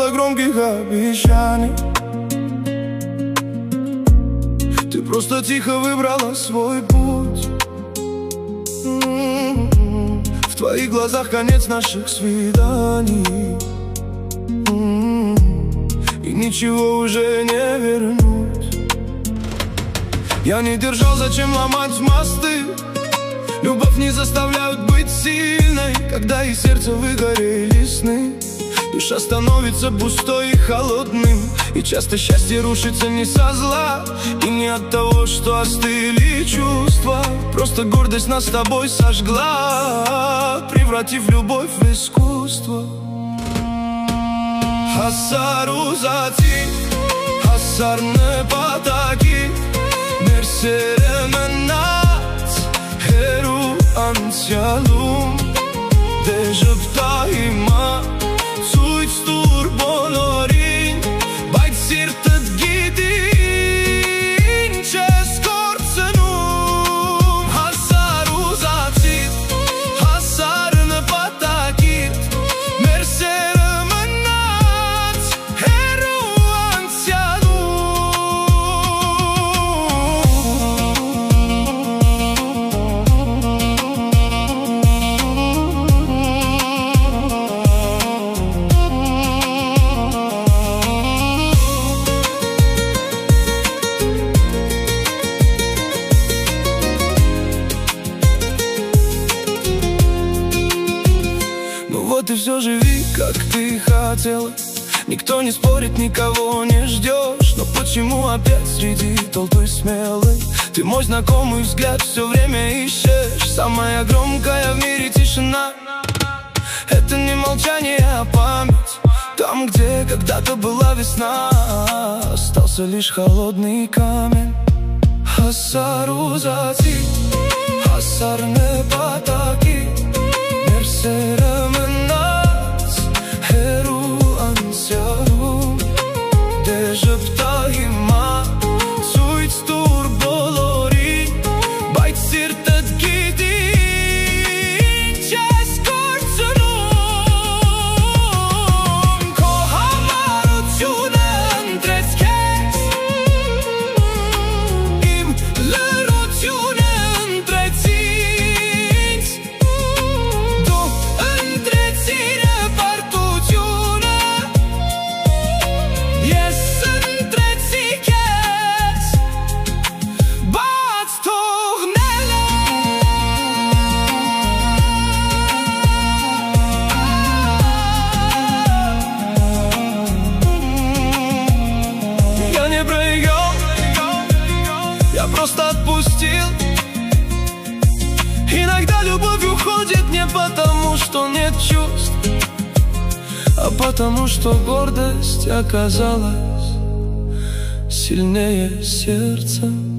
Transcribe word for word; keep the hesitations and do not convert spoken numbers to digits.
ждала громких обещаний. Ты просто тихо выбрала свой путь. В твоих глазах конец наших свиданий, и ничего уже не вернуть. Я не держал, зачем ломать мосты. Любовь не заставляют быть сильной, когда из сердца выгорели сны. Душа становится пустой и холодным, и часто счастье рушится не со зла, и не от того, что остыли чувства. Просто гордость нас с тобой сожгла, превратив любовь в искусство. Hasar uzati, hasar ne pataki, merseremenat, heru ansyalum, dejepta ima, suit stur bolorin, bajt sirtet gidin, qes korcenum. Hasar uzati, hasar ne pataki, merseremenat, heru Вот и все, живи, как ты хотела. Никто не спорит, никого не ждешь. Но почему опять среди толпы смелой ты мой знакомый взгляд все время ищешь? Самая громкая в мире тишина — это не молчание, а память. Там, где когда-то была весна, остался лишь холодный камень. Hasar uzati, hasar ne pataki, merseremenat, heru ansyalum, dejepta ima, suit stur bolorin, bajt sirtet gidin, qes korcenum. Koha marrë t'june ndreckesh, im lëro t'june ndrecins, do ndrecine partu t'june, jes ndrecikes, bac to hnele. Я не проиграл, я просто отпустил. Иногда любовь уходит не потому, что нет чувств, а потому, что гордость оказалась сильнее сердца.